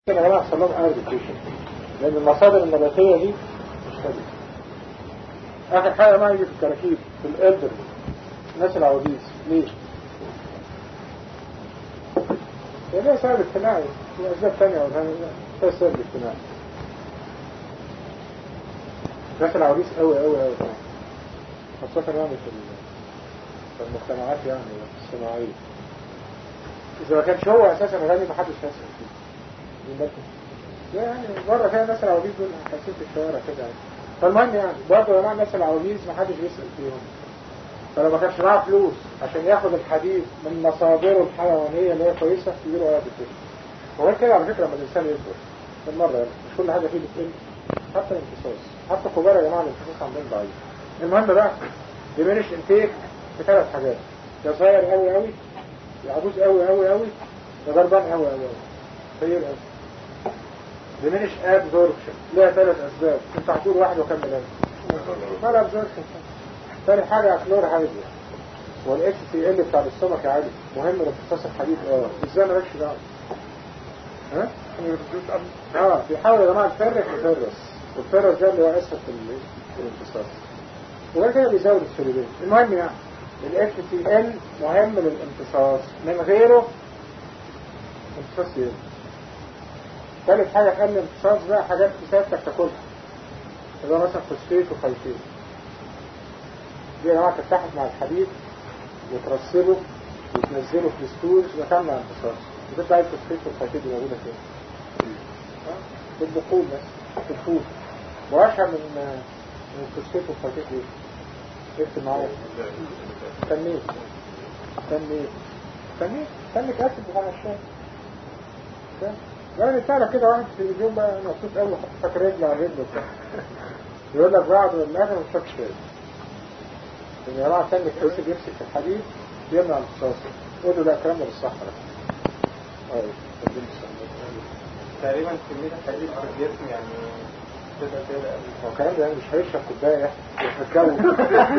يا جماعه يحصل لهم ايريتيشن لان المصادر النباتيه دي مش ثابته. اخر حاجه ما يجي في الكراكيب في الالدر الناس العواجيز ليه؟ ليه سبب اجتماعي واسباب ثانيه ولا ده سبب اجتماعي. الناس العواجيز قوي قوي قوي خاصه يعني في المجتمعات يعني الصناعيه. إذا ما كانش هو أساسا غني محدش يسأل فيه. يعني بره كده الناس العواجيز دول حاسين في الشوارع كده يعني. فالمهم يعني برضه يا جماعة الناس العواجيز محدش بيسأل فيهم. فلو ما كانش معاه فلوس عشان ياخد الحديد من مصادره الحيوانية اللي هي كويسة يجيله وقت كده. وغير كده على فكرة لما الإنسان يكبر بالمرة يعني مش كل حاجة فيه بتقل حتى الامتصاص. حتى الكبار يا جماعة الامتصاص عندهم ضعيف. المهم بقى يمنش انتيك بثلاث حاجات. يا صغير قوي قوي يا عجوز قوي قوي قوي يا ضربان قوي قوي قوي. طيب diminish absorption ليها ثلاث اسباب. انت هتقول واحد وكمل انا ما absorption. ثاني حاجه كلور هيدرو والاكس سي ال بتاع السمك عالي مهم لامتصاص الحديد. ازاي مالكش دعوه بيحاول يا جماعه الفرق يفرس والفرس ده اللي هو اسهل في الامتصاص وغير كده بيزود السوليدين. المهم يعني الاف سي ال مهم للامتصاص من غيره امتصاص يقل. ثالث حاجه تقلل الامتصاص بقى حاجات كتابتك تاكلها اللي هو مثلا فوسفيت وخيتين دي يا جماعه تتحد مع الحديد وترسبه وتنزله في الستورز وتمنع الامتصاص. بتبقى الفوسفيت والخيتين دي موجوده فين؟ في البقول بس في الفول. واشهر من الفوسفيت والخيتين دي اكتب معايا تنك اسد بتاع الشاي. يعني تعرف كده واحد في اليوم بقى مبسوط قوي وحط رجل على رجله وبتاع يقول لك بعد الاخر ما تشربش شاي. يعني يا جماعه تنك اسد يمسك في الحديد يمنع الامتصاص. قول له لا الكلام ده مش صح بقى. تقريبا كمية الحديد في الجسم يعني كده هو الكلام ده يعني مش هيشرب كوبايه يتجوز.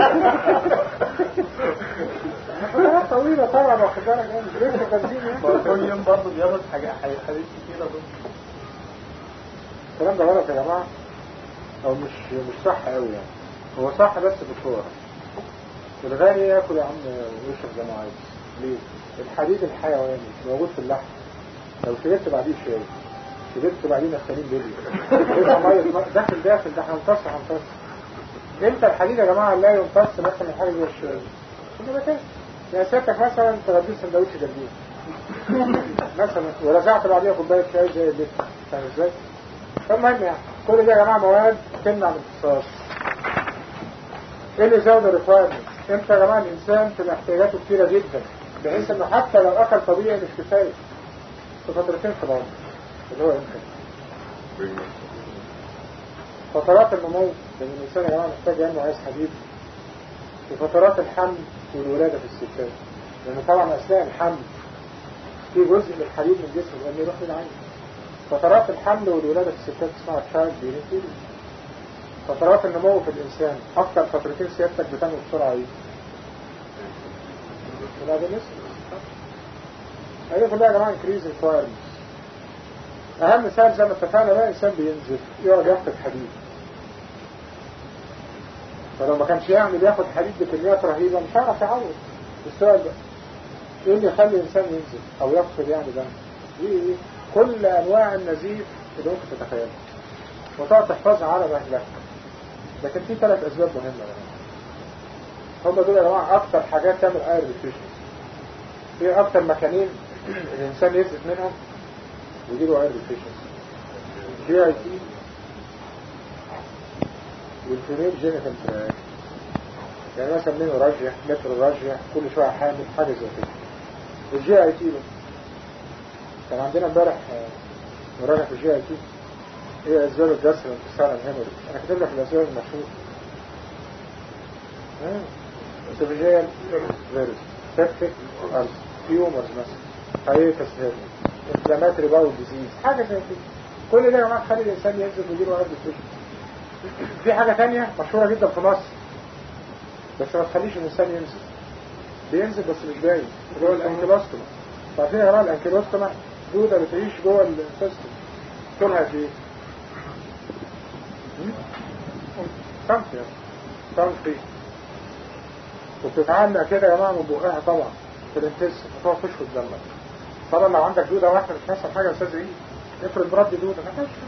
فترات طويله طبعا واخد بالك يعني مش بيشرب بنزين يعني. كل يوم برضه بياخد حديد كتيرة برضه. الكلام ده غلط يا جماعه او مش صح قوي يعني. هو صح بس بصوره الغالي ياكل يا عم ويشرب زي ما عايز. ليه؟ الحديد الحيواني موجود في اللحم. لو شربت بعديه شاي شربت بعديه نفتالين بيلي داخل ده احنا هنمتص امتى الحديد يا جماعه لا يمتص مثلا من حاجه زي الشاي؟ كده كده يعني سيادتك مثلا تغديه سندوتش جنبيه مثلا ورزعت بعديها كوبايه شاي زي اللي فاهم ازاي؟ فالمهم يعني كل ده يا جماعه مواد تمنع الامتصاص. ايه اللي زود الريكوايرمنت؟ امتى يا جماعه الانسان في احتياجاته كتيره جدا بحيث انه حتى لو اكل طبيعي مش كفايه في فترتين في العمر اللي هو امتى؟ فترات النمو لان الانسان يا جماعه محتاج ينمو عايز حديد. في فترات الحمل والولاده في الستات لان طبعا اثناء الحمل في جزء من الحديد من الجسم لانه يروح للعين. فترات الحمل والولاده في الستات اسمها تشايلد بيرنج. فترات النمو في الانسان اكثر فترتين سيادتك بتنمو بسرعه ايه؟ الادolescence. هي كلها يا جماعه انكريز ريكوايرمنت. اهم مثال زي ما اتفقنا بقى انسان بينزل يقعد ياخد حديد. فلو ما كانش يعمل ياخد حديد بكميات رهيبه مش هيعرف يعوض. السؤال بقى ايه اللي يخلي الانسان ينزل او يفقد يعني ده؟ ايه كل انواع النزيف اللي ممكن تتخيلها وتقعد تحفظها على مهلك. لكن في ثلاث اسباب مهمه يعني. هم دول يا جماعه اكتر حاجات تعمل اير ديفيشنسي. في اكتر مكانين الانسان ينزف منهم ويجيله اير ديفيشنسي. جي اي تي والفيميل جينيتال تراك. يعني مثلا منه راجية متر راجية كل شوية حامل حاجة زي كده. الجي اي تي بقى كان عندنا امبارح مراجعة في الجي اي تي هي اسباب الجسر انتصار الهيموريج. انا كاتب لك الاسباب المشهورة. اسوفيجيال فيروس سيبتيك ألسر تيومرز مثلا هايتس هيرني انفلاماتري باول ديزيز حاجة زي كده. كل ده يا جماعة تخلي الانسان ينزل ويجيله اير ديفيشنسي. في حاجة تانية مشهورة جدا في مصر بس ما تخليش الانسان ينزل. بينزل بس مش باين اللي هو الانكيلوستوما. عارفين يا جماعة الانكيلوستوما دودة بتعيش جوه الانتستين طولها قد ايه؟ سنتي سنتي وبتتعلق كده يا جماعه من بقها طبعا في الانتس فتقعد تشفط دمك. طبعا لو عندك دوده واحده مش هيحصل حاجه يا استاذ ايه؟ افرض برد دوده ما فيش.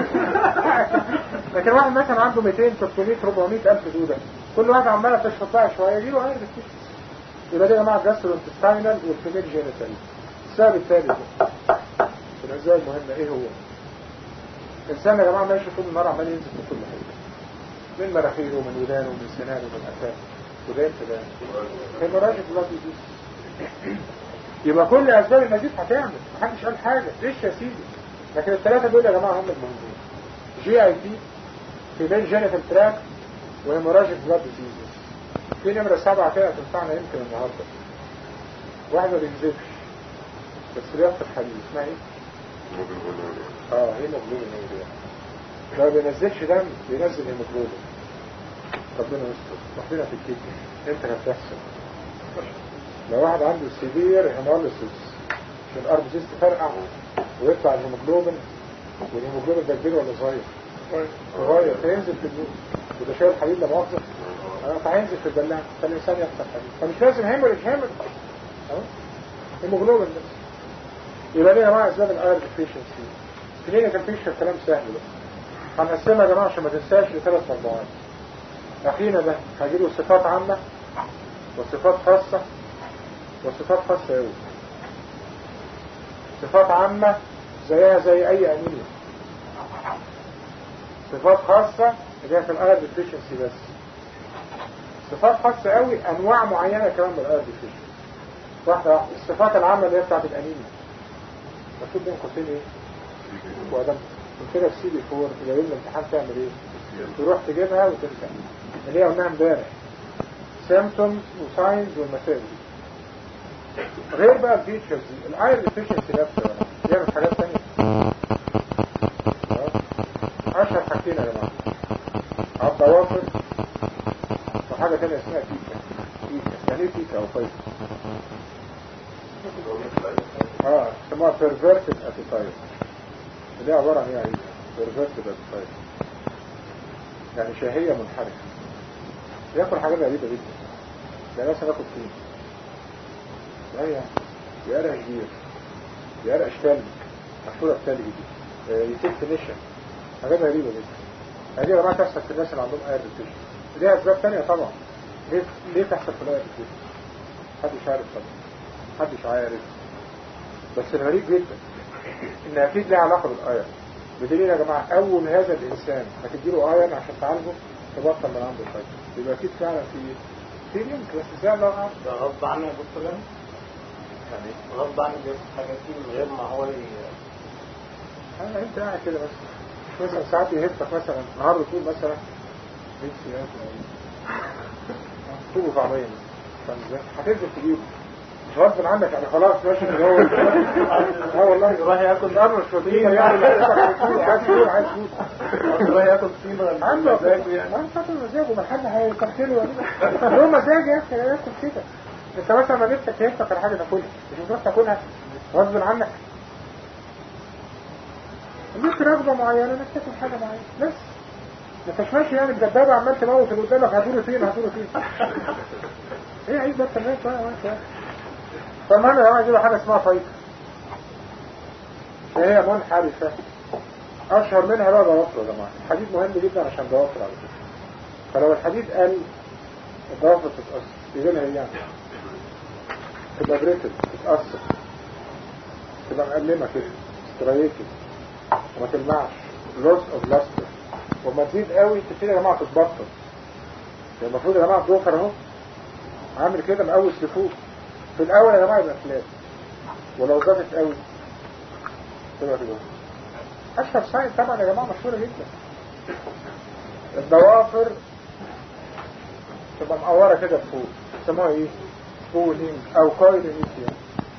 لكن واحد مثلا عنده 200 300 400 الف دوده كل واحد عماله تشفط لها شويه يجيله عير الكشف. يبقى دي يا جماعه جاستروانتستاينال والفيميل جينيتال. السبب الثالث في الأجزاء المهمة ايه هو؟ الإنسان يا جماعة ماشي طول النهار عمال ينزل في كل حاجة من مناخيره ومن ودانه ومن سنانه ومن أفاه وده انتباه هيموراجيك بلاد ديزيز. يبقى كل أسباب النزيف هتعمل محدش قال حاجة ايش يا سيدي. لكن الثلاثة دول يا جماعة هم المهمين جي اي تي فيميل جينيتال تراك وهيموراجيك بلاد ديزيز. في نمرة 7 كده تنفعنا يمكن النهاردة. واحد ما بينزفش بس بيفقد حديد اسمها ايه؟ هيموجلوبين. لو بينزلش دم بينزل هيموجلوبين. ربنا يستر ربنا في الكيك انت هتحصل. لو واحد عنده سيفير هيموليسيس عشان الارض جيست تفرقع ويطلع الهيموجلوبين والهيموجلوبين ده كبير ولا صغير؟ صغير فينزل في الجسم وده شايل حديد لا مؤاخذة فهينزل في البلاعة فالإنسان يفقد حديد فمش لازم هيموليج هيموجلوبين بس. يبقى ليه يا جماعة اسباب الايرون ديفيشنسي؟ كلينيكال بيكتشر كلام سهل بس. هنقسمها يا جماعة عشان ما تنساش لثلاث مجموعات. اخينا ده هجيله صفات عامة وصفات خاصة وصفات خاصة قوي. صفات عامة زيها زي اي انيميا. صفات خاصة اللي هي في الايرون ديفيشنسي بس. صفات خاصة قوي انواع معينة كمان من الايرون ديفيشنسي. واحدة الصفات العامة اللي هي بتاعت الانيميا مكتوب بين قوسين ايه؟ وادم قلت لك سي بي 4 يبقى يوم الامتحان تعمل ايه؟ تروح تجيبها وترجع اللي هي قلناها امبارح سيمبتومز وساينز والمسائل. غير بقى الفيتشرز دي الايرون ديفيشنسي نفسه بيعمل حاجات ثانيه. اشهر حاجتين يا جماعه الضوافر وحاجه ثانيه اسمها تيكا. يعني ايه تيكا او فايت؟ اسمها perverted appetite اللي هي عبارة عن ايه عايزة perverted appetite يعني شهية منحرفة ياكل حاجات غريبة جدا يعني مثلا ياكل طين يقرقش بير يقرقش تلج مشهورة التلج دي يسيب نشا حاجات غريبة جدا. هذه يا جماعة تحصل في الناس اللي عندهم اير ديفيشن. ليها اسباب ثانية طبعا. ليه تحصل في الاير ديفيشن؟ محدش عارف طبعا محدش عارف. بس الغريب جدا ان اكيد لها علاقة بالايرن. بدليل يا جماعة اول هذا الانسان هتديله ايرن عشان تعالجه تبطل من عنده الفايت. يبقى اكيد فعلا في لينك بس ازاي الله اعلم. ده غصب عنه يا دكتور يعني غصب عنه بياخد حاجات دي من غير ما هو انت قاعد كده بس مثلا ساعات يهفك مثلا النهارده تقول مثلا طوبه طعميه هتنزل تجيبه مش غصب عنك يعني خلاص ماشي اللي هو والله راح ياكل قرش فطير يعني عايز ياكل طينه عنده مزاجه يعني عنده مزاجه ما حد هيكفله ولا له مزاج يا اخي ياكل كده. انت مثلا ما جبتك يهفك حاجه تاكلها مش هتروح تاكلها غصب عنك. ليك رغبه معينه انك تاكل حاجه معينه بس ما انتش ماشي يعني بدبابه عمال تموت اللي قدامك هاتوله فين ايه عيب بس الناس بقى فالمهم يا جماعه دي حاجه اسمها فايت هي منحرفه. اشهر منها بقى ضوافر يا جماعه. الحديد مهم جدا عشان ضوافر على فكره. فلو الحديد قل الضوافر تتاثر يجي لها ايه يعني؟ تبقى بريتل تتاثر تبقى مقلمه كده ستريكد وما تلمعش لوس اوف لاستر وما تزيد قوي تبتدي يا جماعه تتبطل. المفروض يا جماعه الضوافر اهو عامل كده مقوس لفوق في الاول يا جماعه يبقى فلات ولو زادت قوي تبقى كده. اشهر ساين طبعا يا جماعه مشهوره جدا الضوافر تبقى مقوره كده لفوق يسموها ايه؟ فولينج او كايلونيكيا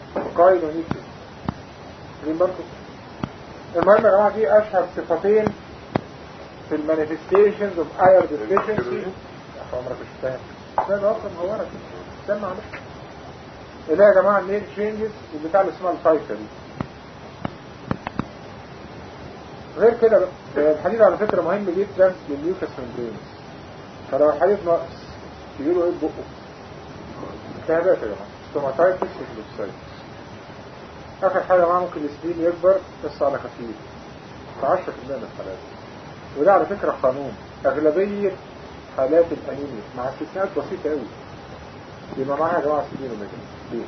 دي برضه. المهم يا جماعه دي اشهر صفتين في المانيفستيشنز اوف اير ديفيشنسي. يا عمرك مش فاهم ده ضوافر مقوره كده استنى عليك اللي يا جماعه النيل تشينجز والبتاع اللي اسمها الفايكه دي غير كده بقى الحديد على فكرة مهم جدا للميوكس ممبرين. فلو الحديد ناقص يجيله ايه بقه؟ التهابات يا جماعة، ستوماتايتس وفلوكسايتس. اخر حاجة معاه ممكن السبين يكبر بس على خفيف في 10% من الحالات. وده على فكرة قانون اغلبية حالات الانيميا مع استثناءات بسيطة قوي يبقى معاها يا جماعة سبين وميجن. ليه؟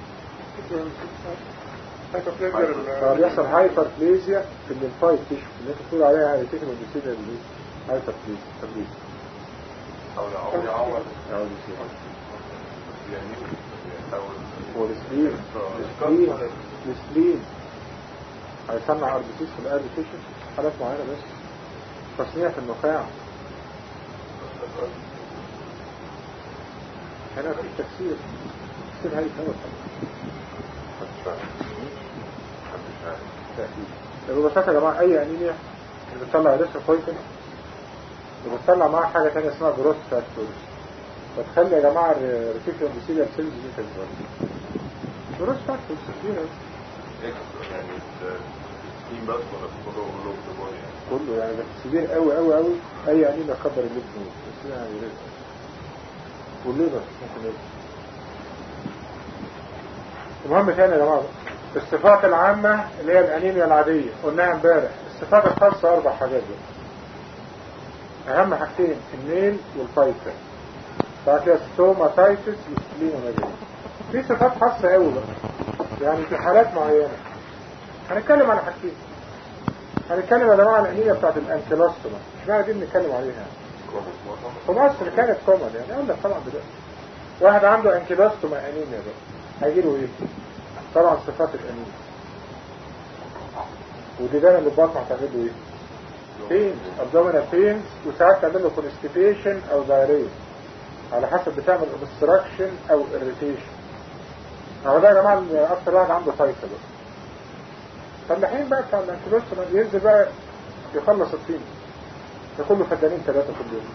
بيحصل هايبربليزيا في الليمفايت تيشو اللي انت بتقول عليها هايبربليزيا بالنسبة هايبربليزيا. تبليز او يعور والسليم هيصنع اربسيس في القلب تيشو حالات معينة بس تصنيع في النخاع. هنا في تكسير تكسير هاي كمان ببساطة يا جماعة أي أنيميا اللي بتطلع ريثروبويتين وبتطلع معاها حاجة تانية اسمها جروث فاكتورز فتخلي يا جماعة الريتيكولار اندوثيليال سيلز دي تكبر. جروث فاكتورز كتير كله يعني بس كبير قوي قوي قوي. أي أنيميا تكبر الليف نود بس يعني رزق والليفر ممكن يبقى. المهم تاني يا جماعة الصفات العامة اللي هي الأنيميا العادية قلناها امبارح. الصفات الخاصة 4 حاجات بقى. أهم حاجتين النيل والفايتر بعد كده ستوماتايتس والسبلينوميجالي. في صفات خاصة قوي بقى يعني في حالات معينة هنتكلم على حاجتين. هنتكلم يا جماعة الأنيميا بتاعت الأنكيلوستوما مش معنى دي بنتكلم عليها في مصر كانت كومن يعني أقول لك طبعا دلوقتي واحد عنده أنكيلوستوما أنيميا بقى هيجيله إيه؟ طبعا صفات الأنيميا ودي دانا اللي البطن هتعمل له ايه؟ بينز ابدومينال بينز وساعات تعمل له كونستيبيشن او دايريا على حسب بتعمل اوبستراكشن او اريتيشن. هو ده يا جماعه اكتر واحد عنده فايته بقى. فالحين بقى بتاع الانكلوستوما ينزل بقى يخلص الطين ياكل له فدانين 3 كل يوم.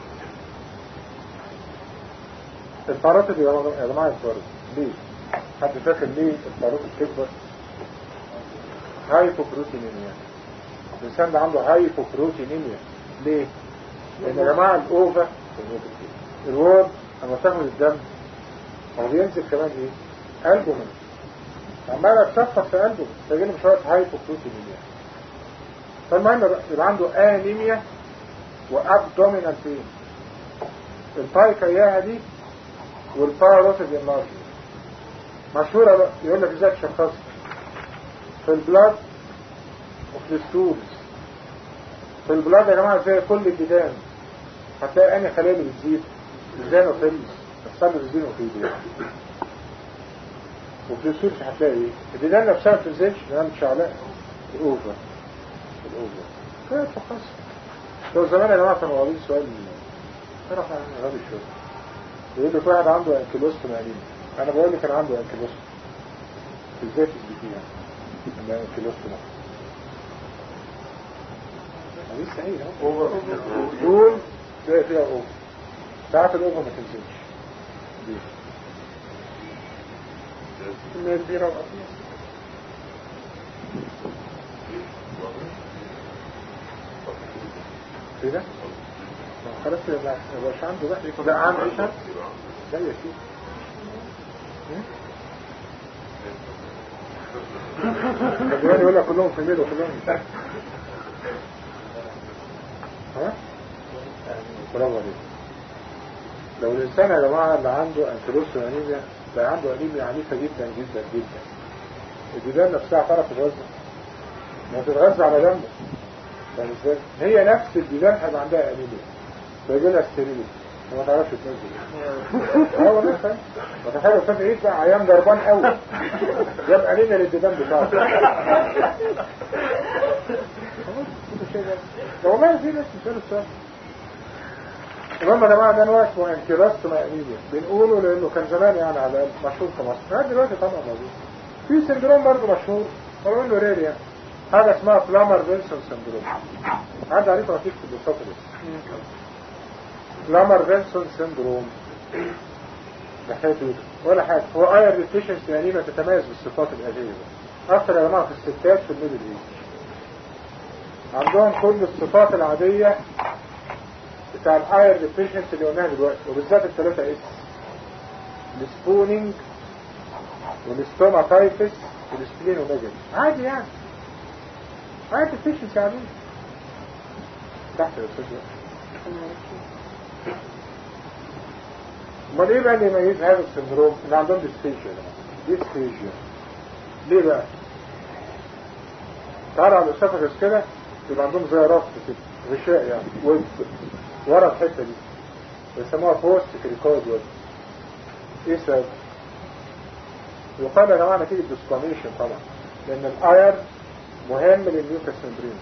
الفارات اللي يا جماعه الفارات ليه؟ حد فاكر ليه الفارات بتكبر؟ هايبوبروتينيميا. الإنسان ده عنده هايبوبروتينيميا ليه؟ لأن يا جماعة الأوفا الوورد لما تاخد الدم هو بينزل كمان إيه؟ ألبومين عمال أتصفط في ألبومين فيجيله شوية هايبوبروتينيميا. فالمهم يبقى عنده أنيميا وأبدومينال بين. البايكا إياها دي والباروتيد انلارجمنت مشهورة بقى. يقول لك إزاي تشخصها في البلاد وفي الستولز. في البلاد يا جماعة زي كل الديدان هتلاقي أنهي خلايا اللي بتزيد الزينوفيلز الصلب الزينوفيلز. وفي الستولز هتلاقي ايه؟ الديدان نفسها ما بتنزلش لأنها متشعلقة. الأوفر كده تشخص. لو زمان يا جماعة كانوا واخدين سؤال تعرف عن غبي شوية يقول لك واحد عنده انكيلوستوما أنيميا. أنا بقول لك أنا عنده انكيلوستوما ازاي تثبتيها؟ عندها انكيلوستوما لسه هي دول زي فيها اوفر ساعات الاوفر ما تنزلش دي كمية كبيرة وقصيرة ايه ده؟ خلاص مش عنده بقى ده عنده ايه شرط؟ ده يا سيدي الجواني يقول لك كلهم في ميل وكلهم ها؟ برافو عليك. لو الإنسان يا جماعة اللي عنده أنكيلوستوما أنيميا ده عنده أنيميا عنيفة جدا جدا جدا. الديدان نفسها تعرف تتغذى ما تتغذى على جنبه. فاهم ازاي؟ هي نفس الديدان هيبقى عندها أنيميا فيجي لها ستيريليتي وما تعرفش تنزل. هو ده فاهم؟ وتخيل أستاذ عيد بقى عيان جربان قوي جاب أنيميا للديدان بتاعته. لو ما في ناس مثال السؤال المهم يا جماعه ده نوع اسمه انكيلوستوما انيميا بنقوله لانه كان زمان يعني على الاقل مشهور في مصر. لغايه دلوقتي طبعا موجود. في سندروم برضه مشهور بنقول له رير يعني حاجه اسمها بلامر فينسون سندروم. عدى عليه ترافيك في البساطه دي. بلامر فينسون سندروم ده حاجه ولا حاجه. هو اير ديفيشنسي انيميا تتميز بالصفات الآتية اكتر يا جماعه في الستات في الميدل ايج. عندهم كل الصفات العادية بتاع الاير ديفيشنسي اللي قلناها دلوقتي، وبالذات الثلاثة اس: السبونينج والستوماتايتس والسبلينوميجالي. عادي يعني، عادي ديفيشنسي عادية تحت الاساسية. امال ايه بقى اللي يميز هذا السندروم؟ ان عندهم ديسفيجيا. ليه بقى؟ تعالى على الاسوفاجس كده يبقى عندهم زي رفض كده، غشاء يعني ورا الحته دي بيسموها بوست كريكويد ويب. ايه السبب؟ يقال يا جماعه نتيجه ديسكوميشن طبعا، لان الاير مهم للميوكس ممبرين.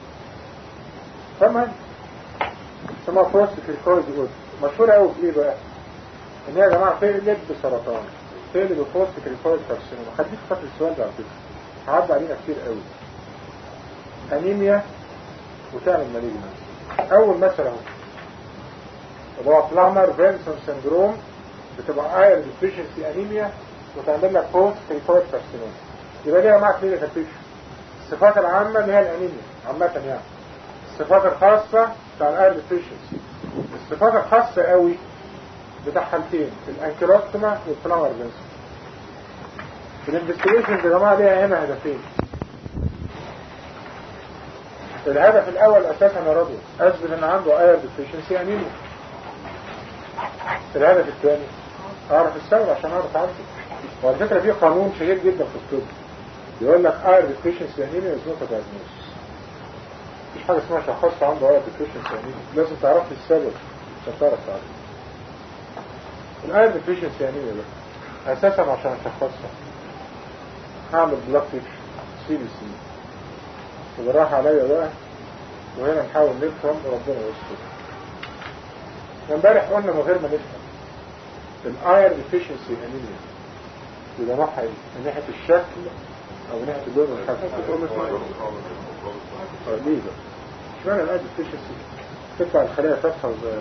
تمام؟ بيسموها بوست كريكويد ويب. مشهوره قوي بايه بقى؟ ان هي يا جماعه تقلب بسرطان، تقلب بوست كريكويد كارسينوما. خليك فاكر السؤال ده على فكره، عدى علينا كتير قوي. انيميا وتعمل مالجنس. اول مثلا اهو اللي هو بلامر فينسون سندروم، بتبقى ايرن ديفيشنسي انيميا وتعمل لك بوست كريكويد كارسينوما. يبقى دي يا جماعه كلينيكال بيكتشر. الصفات العامه اللي هي الانيميا عامه يعني. الصفات الخاصه بتاع الايرن ديفيشنسي، الصفات الخاصه قوي بتاع حالتين: الانكيلوستوما والبلامر فينسون. الانفستيجيشنز يا جماعه ليها هنا هدفين. الهدف الاول اساسا يا رجل اثبت ان عنده اير ديفيشنسي انيميا. الهدف الثاني اعرف السبب عشان اعرف عنده. وعلى فكره في قانون شهير جدا في الطب يقول لك اير ديفيشنسي انيميا از نوت دايجنوز. مفيش حاجه اسمها شخصت عنده اير ديفيشنسي انيميا، لازم تعرف السبب عشان تعرف تعرف. الاير ديفيشنسي انيميا بقى اساسا عشان اشخصها هعمل بلاد تيشن سي بي سي، وراح عليا بقى وهنا نحاول نفهم وربنا يستر. امبارح قلنا من غير ما نفهم الاير ديفيشنسي انيميا يبقى نوعها ايه؟ من ناحيه الشكل او من ناحيه اللون والحجم؟ ليه بقى؟ اشمعنى الاير ديفيشنسي تطلع الخلايا فاتحه وصغيره؟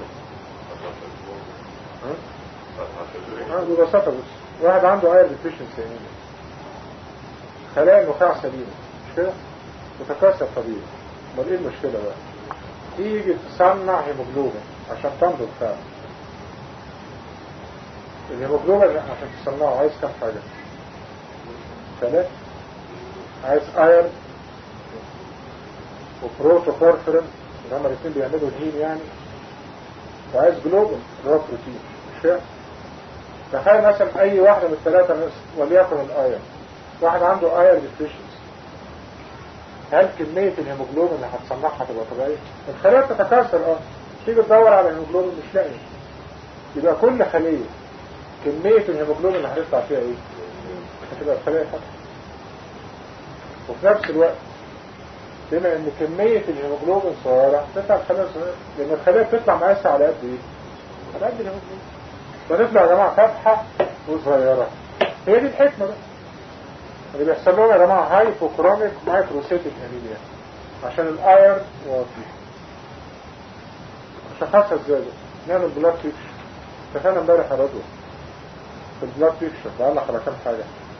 ببساطه بس واحد عنده اير ديفيشنسي انيميا، خلايا النخاع سليمه مش كده؟ متكاثر طبيعي. امال ايه المشكله بقى؟ تيجي تصنع هيموجلوبين عشان تنضج فعلا. الهيموجلوبين عشان تصنعه عايز كم حاجه؟ 3. عايز ايرن وبروتوبورفرين اللي هما الاثنين بيعملوا الهيم يعني، وعايز جلوبين اللي هو بروتين. مش فاهم؟ تخيل مثلا اي واحده من الثلاثه وليكن الايرن، واحد عنده ايرن ديفيشنسي، هل كمية الهيموجلوبين اللي هتصنعها تبقى طبيعية؟ الخلايا بتتكاثر تيجي تدور على الهيموجلوبين مش لاقي. يبقى كل خلية كمية الهيموجلوبين اللي هيطلع فيها ايه؟ هتبقى الخلايا فاتحة. وفي نفس الوقت بما ان كمية الهيموجلوبين صغيرة تطلع الخلايا صغيرة، لان الخلايا بتطلع مقاسة على قد ايه؟ على قد الهيموجلوبين. فتطلع يا جماعة فاتحة وصغيرة. هي دي الحكمة بقى. اللي بيحصل لهم يا جماعه هايبوكروميك مايكروسيتيك انيميا عشان الايرن واطي. شخصها ازاي؟ نعمل بلاد بيكشر. اتفقنا امبارح يا رجل في البلاد بيكشر بعلق على كام حاجه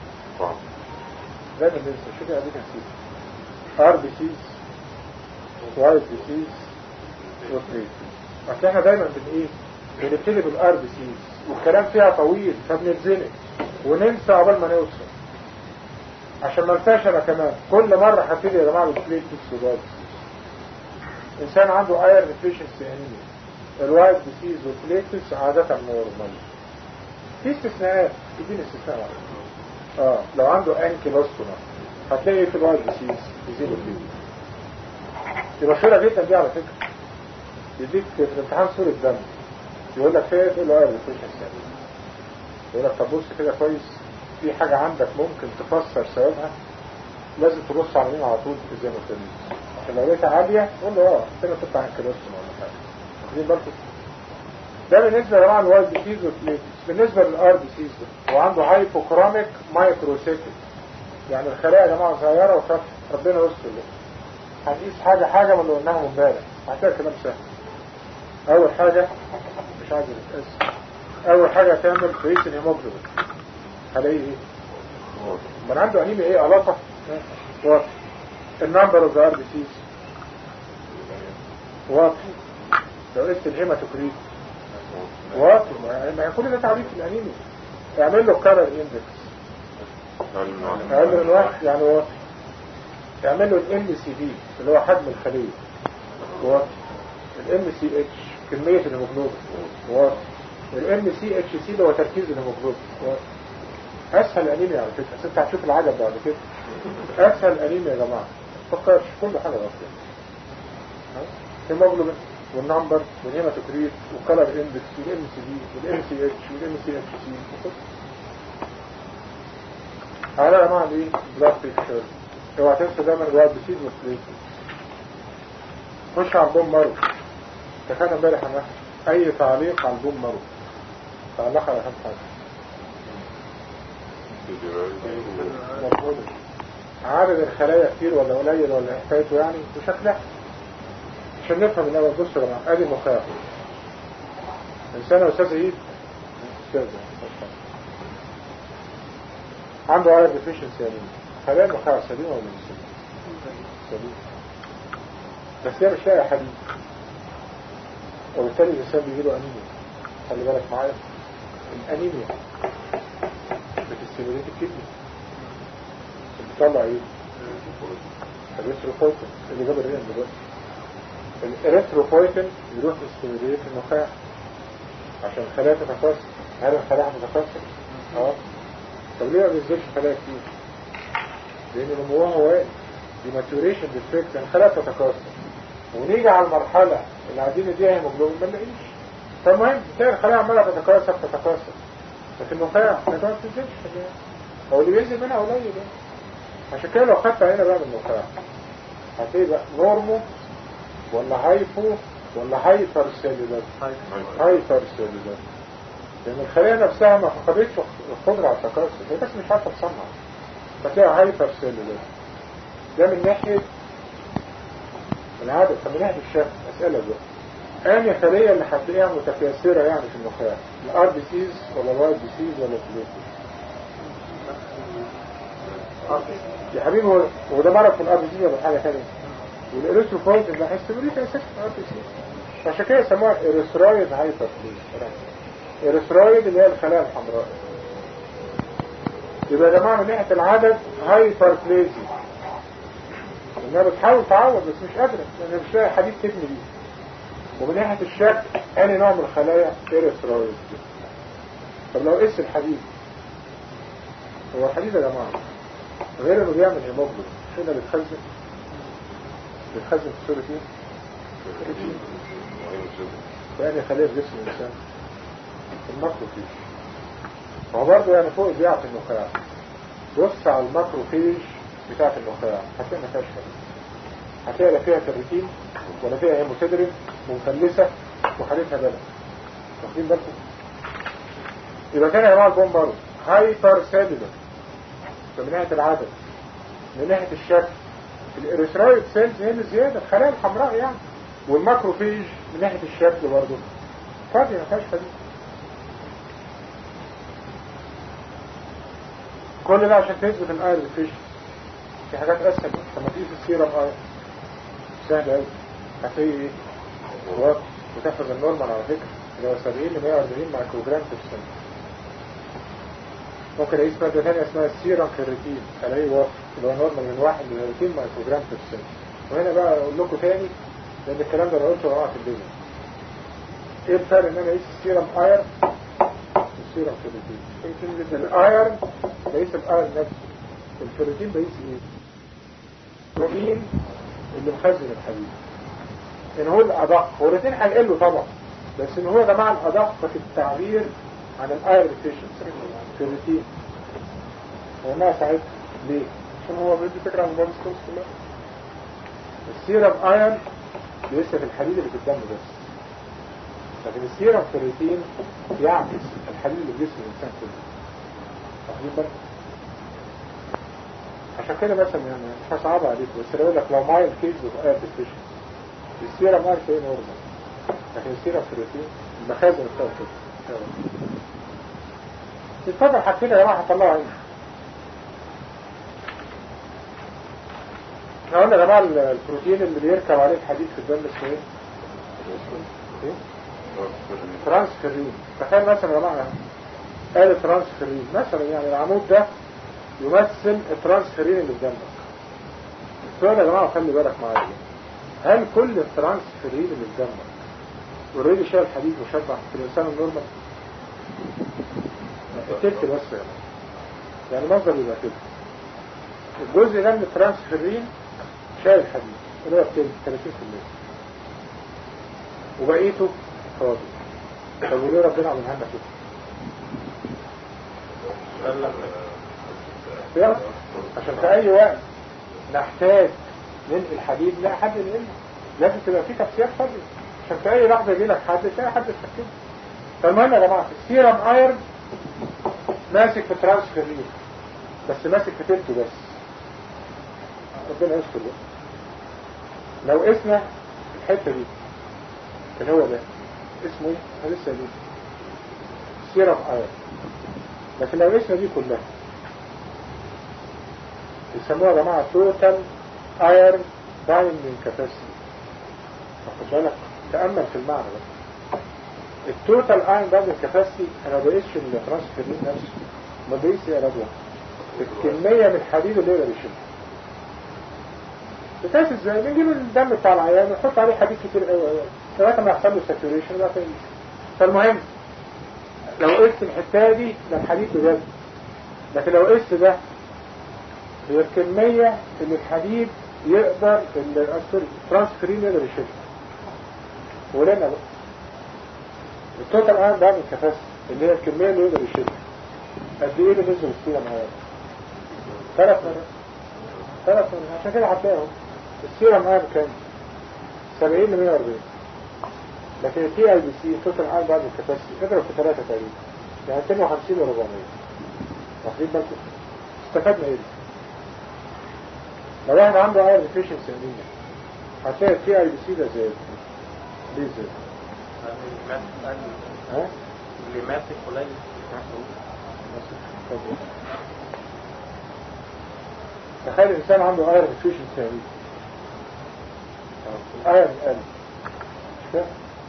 دايما ننسى. شوفي اديك نسيت ار بي سيز وايت بي سيز وبليت. اصل احنا دايما بنبتدي بالار بي سيز والكلام فيها طويل فبنتزنق وننسى قبل ما نوصل. عشان ما انساش انا كمان كل مرة هبتدي يا جماعة بالبليت بيكس وبايت. انسان عنده اير ديفيشنسي انيميا، الوايت ديسيز والبليتس عادة نورمال. في استثناءات، اديني استثناء واحد. لو عنده انكيلوستوما هتلاقي في الوايت ديسيز يزيد البليت. دي مشهورة جدا دي على فكرة. يديك في الامتحان صورة دم يقول لك فيها تقول له اير ديفيشنسي انيميا. يقول لك طب بص كده كويس، في حاجة عندك ممكن تفسر سببها، لازم تبص على مين على طول زي ما قلت. عشان لو لقيتها عالية قول له كده تطلع انكيلوستوما ولا حاجة. واخدين بالكم؟ ده بالنسبة لجماعة الوايت ديسيز والبليتس. بالنسبة للار ديسيز وعنده هايبوكراميك مايكروسيتيك، يعني الخلايا يا جماعة صغيرة وفتحة. ربنا يستر له. هنقيس حاجة من اللي قلناها امبارح، هتلاقي كلام سهل. أول حاجة مش عايز نتقاس. أول حاجة تعمل كويس الهيموجلوبين. هلاقي ايه؟ من عنده انيميا ايه علاقة؟ واضح. النمبر اوف ار بي سيز واطي. لو قلت الهيماتوكريت واطي، ما كل ده تعريف الانيميا. اعمل له كارر اندكس اقل من 1 يعني واطي. اعمل له الام سي دي اللي هو حجم الخليه واطي. الام سي اتش كميه الهيموجلوبين واطي. الام سي اتش سي اللي هو تركيز الهيموجلوبين واطي. اسهل انيميا على فكره، بس انت هتشوف العجب بعد كده. اسهل انيميا يا جماعه، ما تفكرش كل حاجه غلط. الهيموجلوبين والنمبر والهيماتوكريت والكالر اندكس والام سي دي والام سي اتش والام سي اتش سي. على يا جماعه دي بلاد بيكتشر. اوعى تنسى دايما جواد بسيد والسليت. خش على البوم مارو. اتفقنا امبارح انا اي تعليق على البوم مارو. تعلق على خمس حاجه. مفروض عدد الخلايا كتير ولا قليل ولا حكايته يعني وشكلها عشان نفهم الاول. بصوا يا جماعه ادي النخاع. انسان يا استاذ عيد عنده ايرون ديفيشنسي يعني خلايا النخاع سليمه ولا مش سليمه؟ بس هي مش لاقي حديد، وبالتالي الانسان بيجيله انيميا. خلي بالك معايا، الانيميا بتستمريت الكدني بتطلع ايه؟ الريثروبويتين اللي جاب الرئه دلوقتي. الريثروبويتين يروح يستمريت النخاع عشان الخلايا تتكاثر. هل الخلايا هتتكاثر؟ طب ليه ما بينزلش خلايا كتير؟ لان نموها واقف. دي ماتوريشن ديفكت، يعني الخلايا تتكاثر ونيجي على المرحله اللي عايزين نديها هيموجلوبين ما نلاقيش. فالمهم تلاقي الخلايا عماله تتكاثر لكن النخاع ما بتنزلش. هو اللي بينزل منها قليل يعني. عشان كده لو خدت هنا بقى من النخاع هتلاقي بقى نورمو ولا هايبو ولا هايبر سيلولار. هايبر سيلولار لان الخلايا نفسها ما فقدتش القدره على التكاثر، هي بس مش عارفه تصنع. فتلاقي هايبر سيلولار. ده من ناحيه العدد. طب من ناحيه الشكل اسالك بقى انهي خليه اللي هتلاقيها متكاثره يعني في النخاع؟ الار بي سيز ولا الواي بي سيز ولا البلوتين؟ يا حبيبي وده مرض في الار بي سيز ولا حاجه ثانيه؟ والاريثروبويت اللي هيستمريت اساسا في الار بي سيز. عشان كده يسموها اريثرويد هايبربليزيا. اريثرويد اللي هي الخلايا الحمراء. يبقى يا جماعه من ناحيه العدد هايبربليزيا، انها بتحاول تعوض بس مش قادره لان مش لاقي حديد تبني بيه. ومن ناحيه الشكل انهي نوع من الخلايا؟ اريثرويد. طب لو قس الحديد، هو الحديد يا جماعه غير انه بيعمل هيموجلوبين هنا بيتخزن في صورة ايه؟ يعني خليه في جسم الانسان الماكروفيج. هو برضه يعني فوق بيعة النخاع. بص على الماكروفيج بتاعة النخاع هتلاقي ما فيهاش خلية. هتلاقي لا فيها كريتين ولا فيها هيموسيدرين ومثلثة وحالتها بلد. واخدين بالكم؟ يبقى كان يا جماعه البوم برضه هايبر سيلولر من ناحيه العدد. من ناحيه الشكل الاريثرويد سيلز هي زياده الخلايا الحمراء يعني. والماكروفيج من ناحيه الشكل برضه فاضيه ما فيهاش خليه. كل ده عشان تثبت الايرون ديفيشنسي. في حاجات اسهل لما تقيس السيرم ايرون سهل قوي. هتلاقي ايه؟ واقف وتاخد النورمال على فكره اللي هو 70 ل 140 مايكروجرام في السنه. ممكن اقيس ماده ثانيه اسمها السيرم كريتين الاقيه واقف اللي هو نورمال من 1 ل 30 مايكروجرام في السنه. وهنا بقى اقول لكم تاني لان الكلام ده انا قلته يا جماعه في الفيديو. ايه الفرق ان انا اقيس السيرم ايرون والسيرم كريتين؟ الايرون بقيس الايرون نفسه. الكريتين بقيس ايه؟ بروتين اللي مخزن الحديد. ان هو الادق هو الاثنين هيقلوا طبعا بس ان هو يا جماعه الادق في التعبير عن الايرون ديفيشنسي كريتين. وانها ساعتها ليه؟ عشان هو بيدي فكره عن البودي ستورز كلها. السيرم ايرون بيقيس في الحديد اللي في الدم بس، لكن السيرم كريتين يعكس الحديد اللي في جسم الانسان كله. واخدين بالك؟ عشان كده مثلا يعني مش هصعب عليكم بس اقول لك لو معايا الكيس اوف ايرون ديفيشنسي السيرم ايرون فين نورمال، لكن السيرم كريتين المخازن بتاعته كده. اتفضل حاجتين يا جماعه هطلعوا عيني. احنا قلنا يا جماعه البروتين اللي بيركب عليه الحديد في الدم اسمه ايه؟ ايه ترانسفيرين. تخيل مثلا يا جماعه قال ترانسفيرين مثلا، يعني العمود ده يمثل الترانسفيرين اللي في جنبك. السؤال يا جماعه خلي بالك معايا، هل كل الترانسفيرين اللي في جنبك اوريدي شايل حديد مشبع في الانسان النورمال؟ التلت بس يعني المنظر يبقى كده، الجزء ده من الترانسفيرين شايل حديد اللي هو التلت 30%، وبقيته فاضي. طب وليه ربنا عملها لنا كده؟ عشان في اي وقت نحتاج ننقل حديد لا حد ينقله، لازم تبقى في تفسير فاضي عشان في اي لحظه يجي لك حد تلاقي حد يستخدمه. فالمهم يا جماعه السيرم ايرن ماسك في ترانسفيرين بس ماسك في تلته بس، ربنا يستر بقى. لو قسنا الحته دي اللي هو ده اسمه ايه؟ انا لسه قايل سيرم ايرن، لكن لو قسنا دي كلها يسموها يا جماعه توتال ايرن بايندينج كاباسيتي. واخد بالك؟ تامل في المعنى ده. التوتال ايرن بايندينج كاباسيتي انا ما بقيسش الترانسفيرين نفسه، ما بقيس يا رضوى الكميه من الحديد اللي يقدر يشيلها. بتقيس ازاي؟ بنجيب الدم بتاع العيان ونحط عليه حديد كتير قوي قوي لغايه ما يحصل له ساتوريشن بقى تاني. فالمهم لو قست الحته دي ده الحديد بجد، لكن لو قست ده هي الكميه اللي الحديد يقدر الترانسفيرين يقدر يشيلها. ولنا بقى التوتال ايرن بايندينج كاباسيتي اللي هي الكميه اللي يقدر يشيلها قد ايه بالنسبه للسيرم ايرن؟ 3 مرات. عشان كده هتلاقوا السيرم ايرن كام؟ 70 ل 140، لكن التي اي بي سي التوتال ايرن بايندينج كاباسيتي اضرب في 3 تقريبا، يعني 250 و 400. واخدين بالكم؟ استفدنا ايه؟ لو واحد عنده ايرن ديفيشنسي انيميا هتلاقي التي اي بي سي ده زاد. ليه زاد؟ اللي ماسك قليل. تخيل الانسان عنده ايرن ديفيشنسي انيميا، الايرن قل، مش كده؟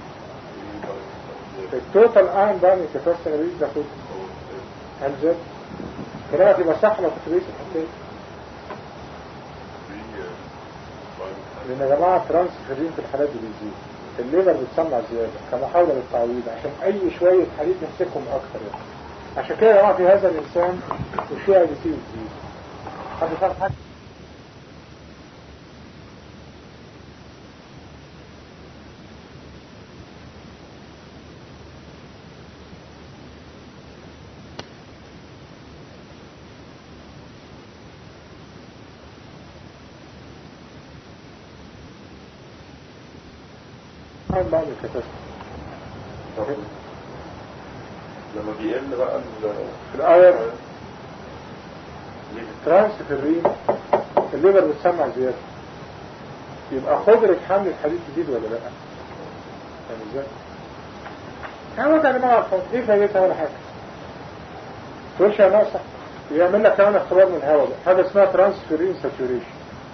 التوتال ايرن بايندينج كاباسيتي انا بقيت باخد هل زاد؟ كلامك يبقى صح لو كنت بقيت الحته. لأن يا جماعة ترانسفيرين في الحالات دي بيزيد، الليفر بتصنع زيادة كمحاولة للتعويض عشان أي شوية حديد نمسكهم أكتر يعني. عشان كده يا جماعة في هذا الإنسان الشيء بيزيد بتزيد. حد فاهم حاجة؟ بعد الكتاسة لما بيقل بقى في الآير ترانسفيرين الليبر بتسمع زيادة، يبقى قدرة حمل الحديد تزيد ولا لا؟ يعني ازاي؟ يعني مثلا يا جماعة ايه فايدتها ولا حاجة؟ تقولش يا ناقصة يعمل لك كمان اختبار من الهواء ده، حاجة اسمها ترانسفيرين ساتوريشن.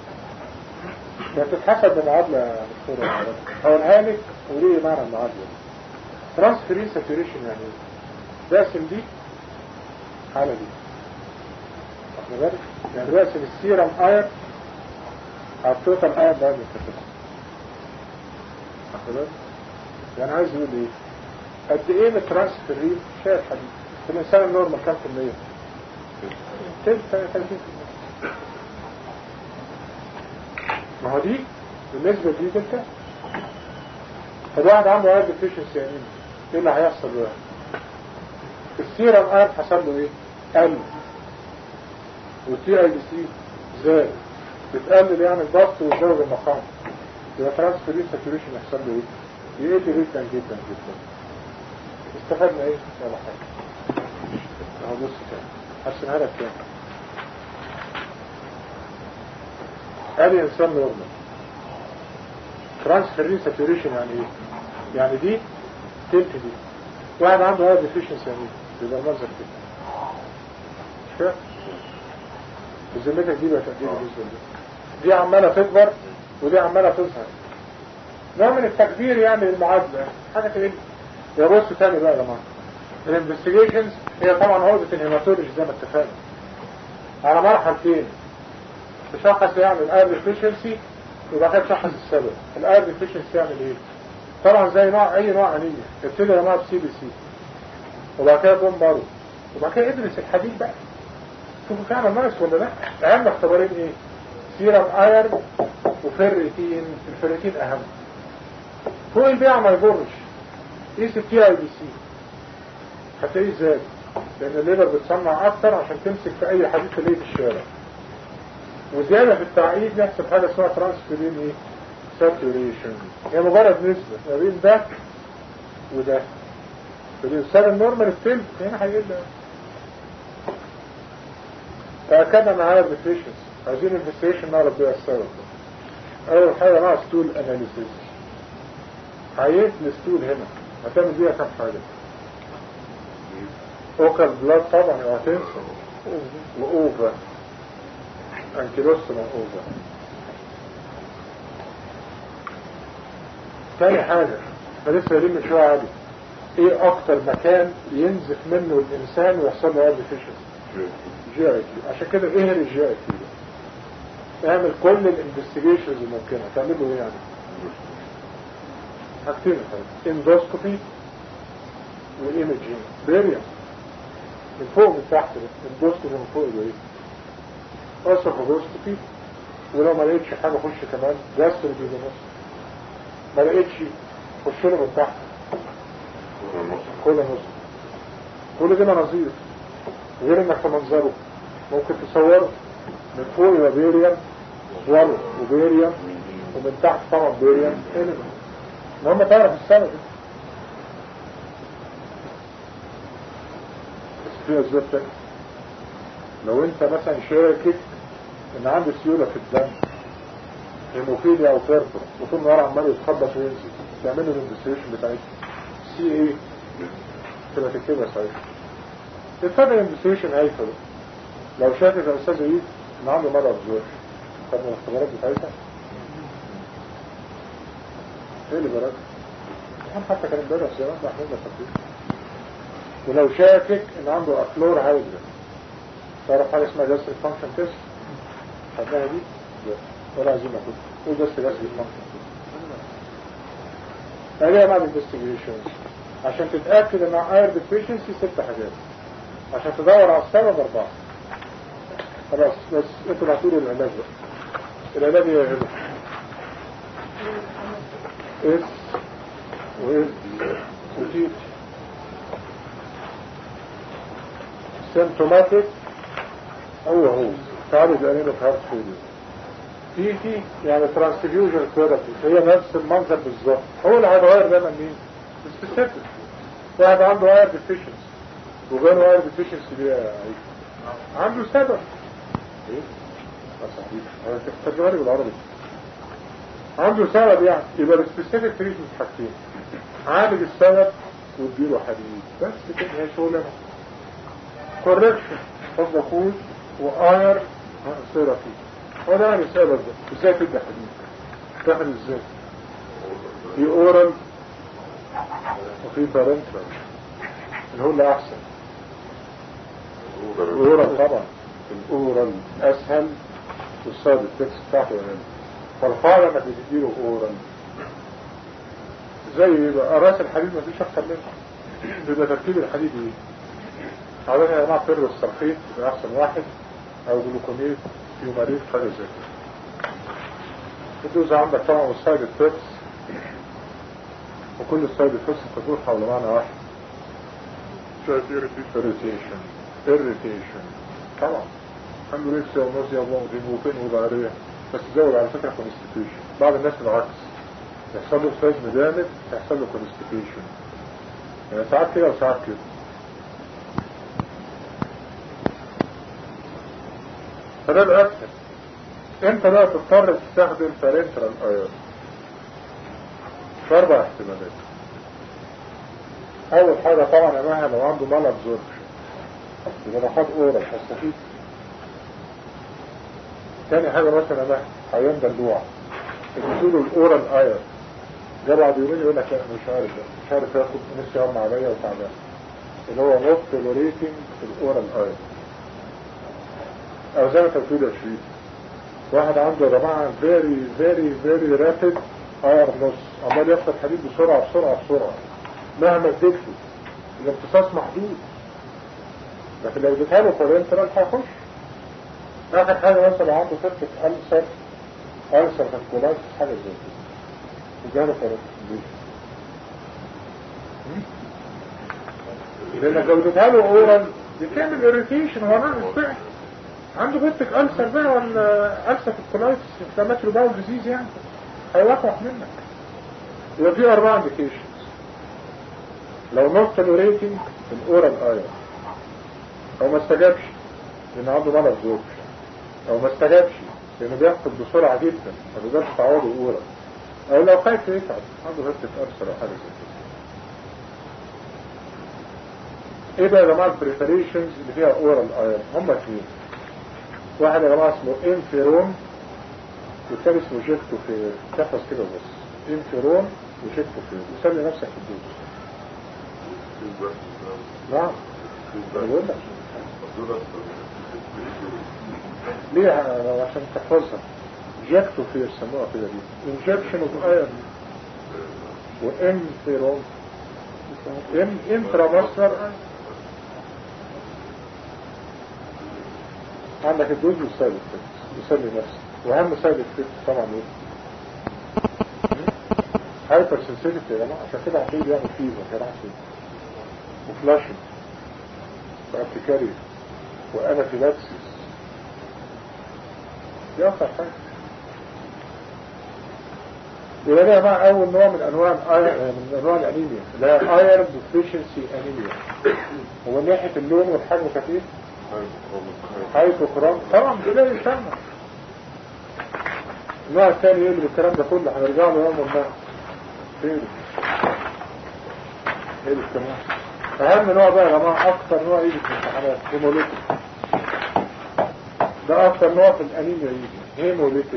بتتحسب بمعادلة يا دكتور هقولها لك وليه معنى المعادلة. ترانسفيرين ساتوريشن يعني ايه؟ راسم دي حالة دي واخد بالك؟ يعني راسم السيرم اير على التوتال اير ده بالكتاسة واخد بالك؟ يعني عايز يقول ايه؟ قد ايه من الترانسفيرين شايل حديد في الانسان النورمال كام في المية؟ 30%. ما هو دي بالنسبة لدي دلتا. فالواحد عنده اير ديفيشنسي يعني ايه اللي هيحصل بقى؟ السيرم اير حصل له ايه؟ قل، والتي اي بي سي زاد، بتقلل يعني الضغط وزود المقام، يبقى ترانسفيرين ساتوريشن يحصل له ايه؟ يقل جدا جدا جدا. استفدنا ايه؟ ولا حاجة. اهو بص كده هرسمها لك تاني. ادي انسان نورمال، ترانسفيرين ساتوريشن يعني ايه؟ يعني دي تلت دي، واحد عنده اير ديفيشنسي يعني ايه؟ يبقى المنظر كده مش كده؟ بذمتك دي بقى تقدير بالنسبه لدي، دي عماله تكبر ودي عماله تظهر. نوع من التكبير يعني المعادلة حاجة تقل. يبصوا تاني بقى يا جماعة الانفستيجيشنز هي طبعا عقدة الهيماتولوجي زي ما اتفقنا على مرحلتين. تشخص يعني الاير ديفيشنسي وبعد كده تشخص السبب. الاير ديفيشنسي يعمل ايه؟ طبعا زي نوع اي نوع انيميا ابتدي يا جماعه بسي بي سي وبعد كده بوم بارو وبعد كده ادرس الحديد بقى شوفوا فعلا ناقص ولا لا. اهم اختبارين ايه؟ سيرم اير وفيريتين. الفيريتين اهم. فوق البيع ما يضرش. قيس التي اي بي سي هتلاقيه زاد لان الليبر بتصنع اكتر عشان تمسك في اي حديد تلاقيه في الشارع. وزيادة في التعقيد نحسب حاجة اسمها ترانسفيرين ايه؟ ساتوريشن. هي مجرد نسبة ما بين ده وده. فالإنسان النورمال التلت هنا هيقل. تأكدنا من هاير ديفيشنس. عايزين انفستيشن نعرف بيها السبب. أول حاجة مع ستول أناليسيس. عينت الستول هنا هتعمل بيها كام حاجة؟ اوكال بلاد طبعا وهتنسى وأوفا أنكيلوستوما أوفا. تاني حاجة احنا لسه قايلين من شوية عادي ايه اكتر مكان ينزف منه الانسان ويحصل له ديفيشنسي؟ جي اي تي. عشان كده ايه الجي اي تي ده؟ اعمل كل الانفستيجيشنز الممكنة. تعملوا ايه يعني؟ حاجتين اندوسكوبي وايميجينج. بيريا من فوق من تحت ده. اندوسكوبي من فوق يبقى ايه؟ اسوفاجوسكوبي. ولو ما لقيتش حاجة خش كمان جاستروجينوس. ما لقيتش خش له من تحت كل نص. كل ده مناظير غير انك تمنظره ممكن تصوره من فوق يبقى بيريان سوالو وبيريان ومن تحت طبعا بيريان انما المهم تعرف السبب. بس في اسباب تانية. لو انت مثلا شاكك ان عنده سيولة في الدم هيموفيليا او فيرتو وطول النهار عمال يتخبط وينزل تعمل له الانفستيجيشن بتاعتها سي ايه تبقى تكتبها صحيح. الفرق الانفستيجيشن هيفرق. لو شاكك يا استاذ عيد ان عنده مرض ابزوربشن طب من الاختبارات بتاعتها ايه اللي براك؟ حتى كان امبارح زمان محمود الخطيب. ولو شاكك ان عنده افلور هايدرا تعرف حاجه اسمها جاستريك فانكشن تيست خدناها دي؟ ولا عايزين ناخد قول بس جاستريك فانكشن تيست. هذه مع الانفستيجيشنز عشان تتاكد ان اير ديفيشنسي 6 حاجات. عشان تدور على السبب 4. خلاص بس انتوا هتقولوا العلاج بقى. العلاج ايه يا هبه؟ اس واس وتيت. سيمتوماتيك هو تعالج انيميك هارت فيلير. تيتي يعني ترانسفيوجن ثيرابي هي نفس المنظر بالظبط. هو اللي هيتغير دايما مين؟ السبيسيفيك. واحد عنده اير ديفيشنسي وغيره اير ديفيشنسي دي عنده سبب ايه؟ صحيح ترجمها لي بالعربي. عنده سبب يعني يبقى السبيسيفيك تريتمنت حاجتين عالج السبب واديله حديد بس كده هي شغلانه. كوركشن حفظ فود واير ثيرابي هو ده يعني السبب ده. ازاي تدي حديد؟ تاخد ازاي؟ في اورال وفي بارنترال اللي هو اللي احسن. الاورال طبعا الاورال اسهل والسايد افكتس بتاعته يعني. فالقاعده انك بتديله اورال زي يبقى راس الحديد مفيش اكتر منه. بيبقى تركيب الحديد ايه؟ عادة يا جماعه فيرو الصرخيط يبقى احسن واحد او جلوكونيت فيوماريت حاجه زي كده. الدوز عندك طبعا والسايد افكتس وكل السايد افكتس تدور حول معنى واحد. شويه irritation طبعا اندوريكسيا ونوزيا وفين وضعرية بس تزود على فكرة كونستيبيشن. بعض الناس بالعكس يحصل له سبازم جامد يحصل له كونستيبيشن يعني ساعات كده وساعات كده. فده الأكثر. انت بقى تضطر تستخدم بارنترال اير في 4 احتمالات. اول حاجة طبعا اماها لو عنده مال ابزوربشن يبقى نحط اورال هستفيد. تاني حاجة مثلا اماها عيان دلوع اديله الاورال اير جاب بعد يومين يقول لك لا مش عارف ياخد نفسي يوم عليا وتعبان، اللي هو نوت توليريتنج في الاورال ايرون. او زي ما انت بتقول يا شريف، واحد عنده يا جماعه فيري رابيد ايرون لوس، عمال يفقد حديد بسرعه مهما اديته الامتصاص محدود، لكن لو اديتها له كورنترال هيخش. اخر حاجه مثلا عنده فكره ألسر كالكولايتس حاجه زي كده وجاله كورنترال، لأنك لو اديتها له اورال بتعمل اريتيشن، هو مش عنده بنتك ألسر بقى ولا ألسر كالكولايتس انفلاماتوري باول ديزيز يعني هيوقع منك. يبقى في 4 انديكيشنز. لو نوت توليريتنج في الاورال ايرون، او ما استجابش لان عنده مرض زوج، او ما استجابش لانه بيفقد بسرعه جدا ما بيقدرش تعوضه اورال، او لو خايف يتعب عنده هبة ألسر او حاجه زي كده. ايه بقى يا جماعه البريباريشنز اللي فيها اورال ايرون؟ هم 2. واحد يا جماعه اسمه انفيرون والثاني اسمه جيكتوفير. تحفظ كده بس انفيرون وجيكتوفير وسمي نفسك في الدوس. نعم بقول لك ليه عشان تحفظها. جيكتوفير سموها كده دي انجكشن اوف ايرون، وانفيرون انتراماسلر. عندك الدوز والسايد افكت يسمي نفسه، واهم سايد افكت طبعا ايه؟ هايبر سنسيتيف يا جماعه، عشان كده هتلاقيه بيعمل فيفر يا جماعه وفلاشنج وارتكاري وانافيلاكسيس. دي اكتر حاجه. يبقى ده يا جماعه اول نوع من انواع الانيميا اللي هي ايرون ديفيشنسي انيميا. هو من ناحيه اللون والحجم خفيف هايبوكرام طبعا بلا يسمى. النوع الثاني يقلب الكلام ده كله، هنرجع له يوم ما فين ايه الكلام. اهم نوع بقى يا جماعه، اكتر نوع يجي في الامتحانات هيموليتيك. ده اكتر نوع في الانيميا يجي هيموليتيك.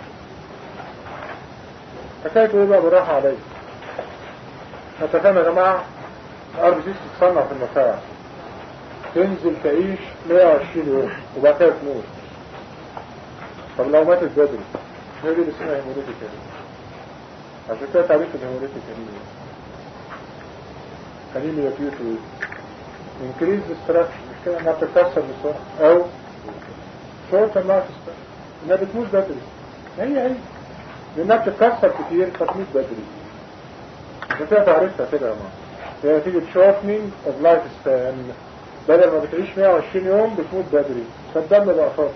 حكايته ايه بقى بالراحه عليا. هتفهم يا جماعه الار بي سي تتصنع في المفاعل، تنزل تعيش 120 يوم وبعد كده تموت. طب لو ماتت بدري هي دي اللي اسمها هيموليتيك انيميا. عشان كده تعريف الهيموليتيك انيميا فيه انكريز ديستراكشن، مش كده انها بتتكسر بسرعه، او شورت اللايف سبان انها بتموت بدري. هي لانها بتتكسر كتير فتموت بدري. عشان كده تعرفها كده يا جماعه، هي نتيجه شورتنينج اوف لايف سبان، بدل ما بتعيش 120 يوم بتموت بدري، فالدم بقى فاضي.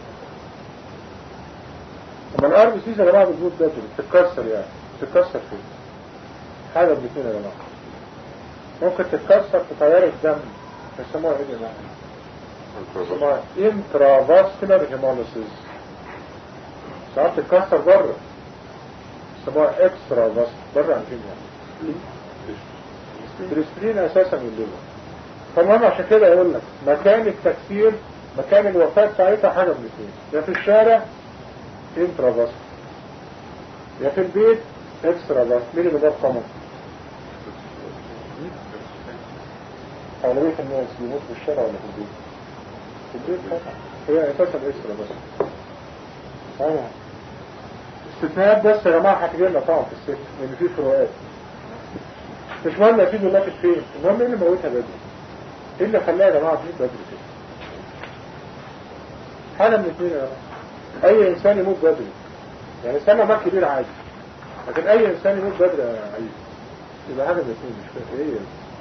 اما الار بي سي يا جماعه بتموت بدري، بتتكسر يعني بتتكسر فين؟ حاجه من الاثنين يا جماعه. ممكن تتكسر في تيار الدم، يسموها ايه يا جماعه؟ يسموها انترافاسكولار هيموليسيس. ساعات تتكسر بره يسموها اكسترا فاسكولار، بره عن فين يعني؟ الاسبرين اساسا من الليفر. فالمهم عشان كده يقول لك مكان التكسير، مكان الوفاة ساعتها حاجة من الاثنين، يا في الشارع انترافاسكولار يا في البيت اكسترا فاسكولار. مين اللي جاب قمر؟ أغلبية الناس بيموت في الشارع ولا في البيت؟ في البيت طبعا، هي أساسا اكسترا فاسكولار. أيوة استثناءات بس يا جماعة هتجيلنا طبعا في السكة لأن في فروقات. مش مهم أكيد ماتت فين، المهم إيه اللي موتها بدري؟ ايه اللي خلاها يا جماعه تموت بدري كده؟ حاجه من الاثنين يا جماعه. اي انسان يموت بدري، يعني سنه ما كبير عادي، لكن اي انسان يموت بدري عادي، يبقى حاجه من الاثنين. مش فاهم ايه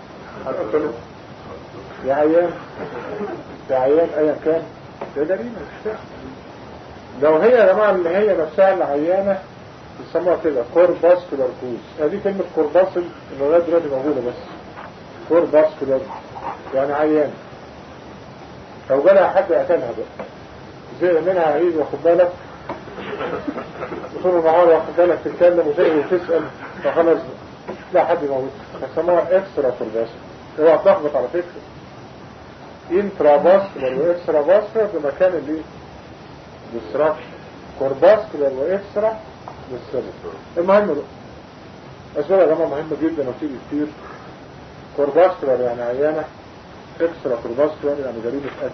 يا عيان يا عيان ايا كان ده جريمه. مش فاهم. لو هي يا جماعه اللي هي نفسها العيانه بيسموها كده كورباسكولار كوز. هذه كلمه كورباسل اللي لغايه دلوقتي موجوده بس. كورباسكولار يعني عيان، لو جالها حد قتلها بقى زي منها عيد واخد بالك طول النهار واخد بالك تتكلم وزي وتسأل فخلاص لا حد يموت. فسموها اكسترا كورباسكولار. اوعى تلخبط على فكره، انترافاسكولار واكسترا فاسكولار ده مكان اللي ديستراكشن، كورباسكولار واكسترا ديستراكشن. المهم بقى أسباب يا جماعة مهمة جدا وتيجي كتير. كورباسكولار يعني عيانة، اكسترا كورباسكولار يعني جريمة قتل.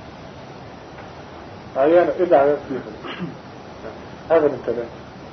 عيانة ايه اللي عيان فيها؟ هذا من ثلاثة.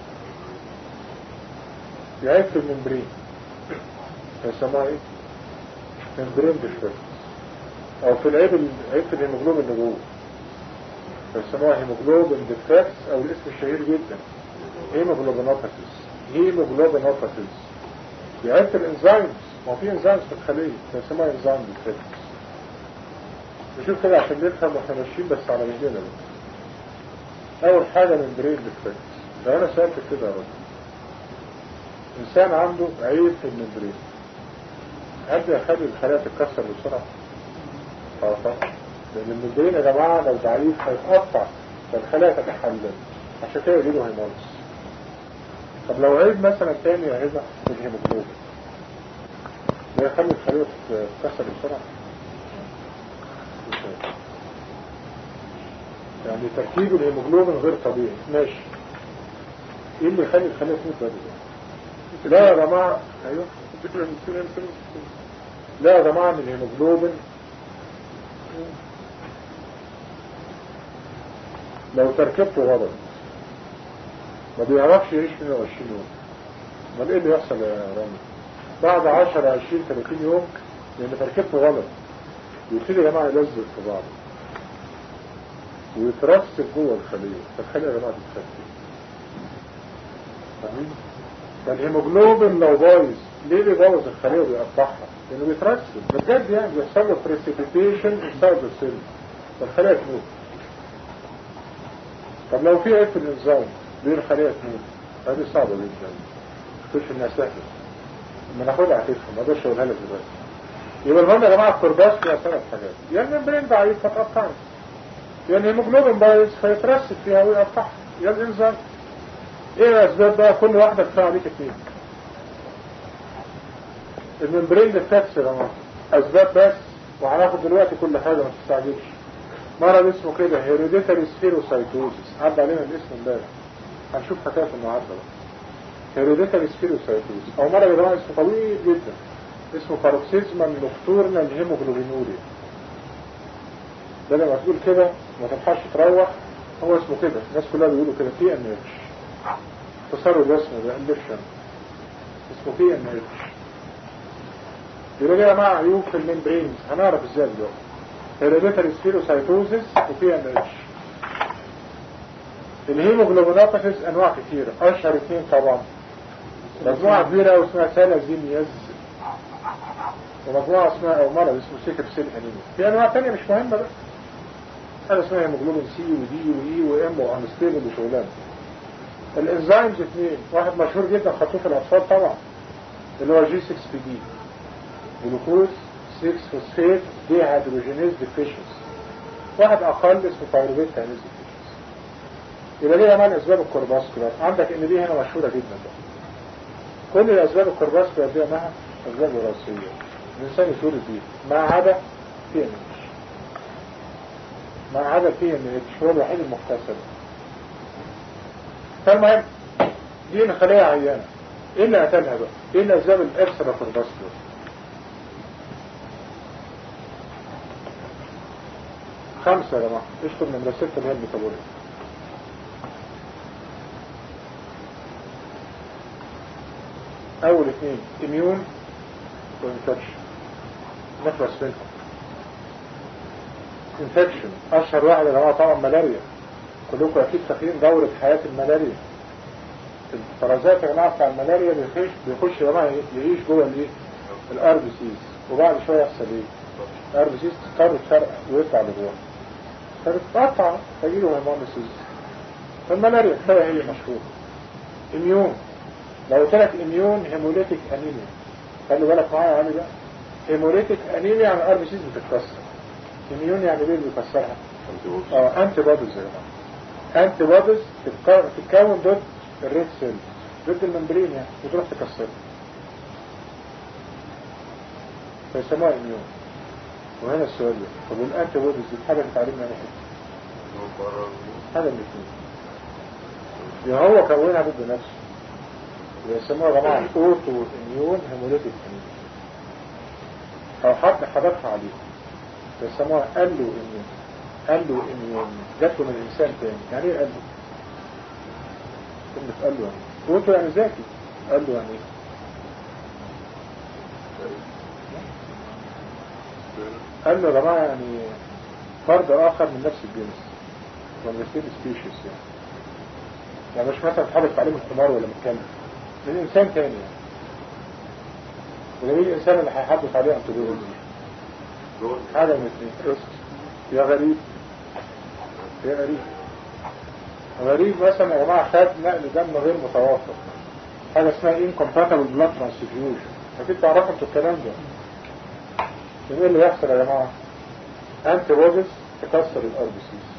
يعيب في الممبرين يسموها ايه؟ ممبرين ديفكت. او في العيب في الهيموجلوبين اللي جوه يسموها هيموجلوبين ديفكت، او الاسم الشهير جدا هيموجلوبينوباثيز. هيموجلوبينوباثيز يعيب في الانزيمز، ما في انزيمز في الخلية يسموها انزيم ديفكت. نشوف كده عشان نفهم واحنا ماشيين بس على مهلنا بس. اول حاجة ممبرين ديفكت. لو انا سألت كده يا رجل، انسان عنده عيب في الممبرين، هل يخلي الخلايا تتكسر بسرعة؟ طبعا، لان الممبرين يا جماعة لو ضعيف هيتقطع فالخلايا تتحلل، عشان كده يجيله هيموليز. طب لو عيب مثلا تاني يا هبة في الهيموجلوبين، ده يخلي الخلايا تتكسر بسرعة؟ يعني تركيب الهيموجلوبين غير طبيعي، ماشي. ايه اللي يخلي الخلايا تموت بدري؟ لا يا جماعة، ايوه لا يا جماعة، من الهيموجلوبين لو تركبته غلط ما بيعرفش يعيش 120 يوم. امال ايه اللي يحصل يا رامي؟ بعد 10 20 30 يوم لان تركبته غلط يبتدي يا جماعة يلزق في بعضه ويترسب جوه الخلية، فالخلية يا جماعة تتخفي. فاهمين؟ فالهيموجلوبين لو بايظ ليه بيبوظ الخلية وبيقطعها؟ لانه بيترسب بجد، يعني بيحصل له بريسيبيتيشن انسايد السيل فالخلية تموت. طب لو في عيب في الانزيم ليه الخلية تموت؟ هذه صعبة جدا، مش انها سهلة، لما ناخدها هتفهم، ما اقدرش اقولها لك دلوقتي. يبقى المهم يا جماعة الكورباس فيها 3 حاجات، يا الممبرين ضعيف فتقطعها، يا الهيموجلوبين بايظ فيترسب فيها ويقطعها، يا الانزيم. ايه الاسباب بقى؟ كل واحدة كفاية عليك 2. الممبرين ديفكتس يا جماعة اسباب بس، وهناخد دلوقتي كل حاجة ما تستعجلش. مرض اسمه كده هيريديتاري سفيروسايتوزيس، عدى علينا الاسم امبارح، هنشوف حكاية النهارده بقى. هيريديتاري سفيروسايتوزيس، او مرض يا جماعة اسمه طويل جدا، اسمه باروكسيزمال نوكتورنال هيموجلوبينوريا. بدل ما تقول كده ما تنفعش تروح، هو اسمه كده، الناس كلها بيقولوا كده PNH، اختصار الاسم ده الليشن، اسمه PNH. يبقى يا جماعة عيوب في الممبرينز، هنعرف ازاي دلوقتي. هيريديتاري سفيروسايتوزيس وPNH. الهيموجلوبينوباثيز انواع كثيرة، اشهر 2 طبعا مجموعة كبيرة واسمها ثالازيمياز، ومجموعة اسمها او مرض اسمه سيكل سيل انيميا. في انواع تانية مش مهمة بقى، هذا اسمها هيموجلوبين سي ودي واي وام وانستيبل وشغلان. الانزيمز 2، واحد مشهور جدا خطوه في الاطفال طبعا اللي هو G6PD، جلوكوز 6 فوسفات دي هيدروجينيز ديفيشنس. واحد اقل اسمه بايروفيت كاينيز ديفيشنس. يبقى دي كمان اسباب الكورباسكولار، عندك ان دي هنا مشهوره جدا بقى. كل الاسباب الكورباسكولار دي انها اسباب وراثيه الانسان يتولد بيها، ما عدا PNH، ما عدا PNH هو الوحيد المكتسب. فالمهم دي الخلية عيانة، ايه اللي قتلها بقى؟ ايه الاسباب الاكسترا كورباسكولار؟ خمسة يا جماعة، اشكر من 6 اللي هي الميتابوليك. اول 2 اميون وانفكشن، نخلص منهم. انفكشن اشهر واحد يا جماعة طبعا ملاريا، كلكم اكيد فاكرين دورة حياة الملاريا. الفرازات يا جماعة بتاع الملاريا بيخش يا جماعة يعيش جوه الايه؟ الار بي سيز، وبعد شوية يحصل ايه؟ الار بي سيز تضطر تفرق ويطلع لجوه، فتتقطع تجيله هيموليسيس. فالملاريا كفاية هي مشهورة. اميون، لو قلت لك اميون هيموليتيك انيميا، خلي بالك معايا يا علي بقى، هيموليتيك انيميا يعني الار بي سيز بتتكسر. اميون يعني ايه اللي بيكسرها؟ انتي بوديز يا جماعة، انتي بوديز تتكون ضد الريد سيل، ضد الممبرين يعني، وتروح تكسرها فيسموها اميون. وهنا السؤال ده، طب الانتي بوديز دي حاجه بتعلمنا على حاجه من الاثنين، يا هو كونها ضد نفسه يسموها يا جماعة اوتو اميون هيموليتيك انيميا، او حد حدثها عليه يسموها قالوا اميون. قالوا اميون جات له من انسان تاني. يعني ايه قالوا؟ كلمة قالوا يعني اوتو يعني ذاتي، قالوا يعني ايه؟ قالوا يا جماعة يعني فرد اخر من نفس الجنس، من نفس السبيشيز يعني مش مثلا اتحدث عليه من حمار ولا من كلب، من انسان تاني يعني. وده مين الانسان اللي هيحدث عليه انتيبيوتيك؟ حاجة من اثنين، يا غريب يا غريب. غريب مثلا يا جماعة خد نقل دم غير متوافق، حاجة اسمها incompatible blood transfusion. اكيد تعرفوا انتوا الكلام ده. من ايه اللي يحصل يا جماعة؟ انتي بوديز تكسر الار بي سيز.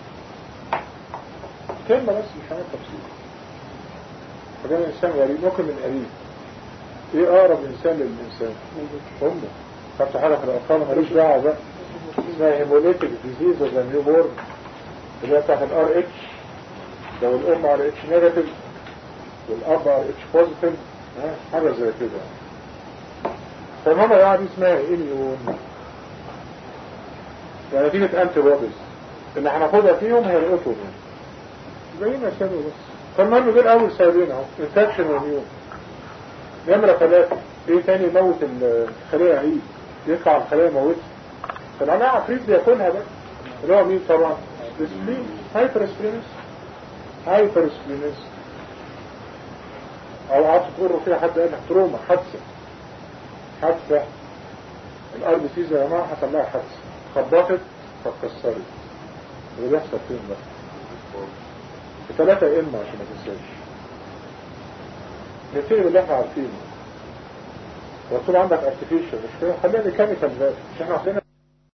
كلمة بس مش هنعمل تفصيل. فده انسان غريب، ممكن من قريب. ايه اقرب انسان للانسان؟ امه. خدت حاجة في الاطفال ماليش دعوة بقى، اسمها هيموليتيك ديزيز اوف ذا نيو بورن، اللي هي بتاعت الار اتش. لو الام ار اتش نيجاتيف والاب ار اتش بوزيتيف، حاجة زي كده. فالمهم يعني اسمها اميون، يعني نتيجة انتي بوديز اللي هناخدها فيهم هي الاوتومين. زينا سنو بس. فالمهم دول اول سببين اهو، انفكشن واميون. نمرة 3 ايه تاني يموت الخلية؟ عيد يطلع الخلية موتها. فالعناء عفريت بياكلها بقى، اللي هو مين طبعا؟ السبلين، هايبر سبلينس. هايبر سبلينس او عطف تقروا فيها حد قال تروما، حادثة الار بي سيز يا جماعة حصل لها حادثة، خبطت فاتكسرت. اللي بيحصل فين بقى؟ 3 ام عشان ما تنساش. نبتدي باللي احنا عارفينه. وطول عندك ارتفيشال مش كده، خلينا ميكانيكال بقى، مش احنا واخدين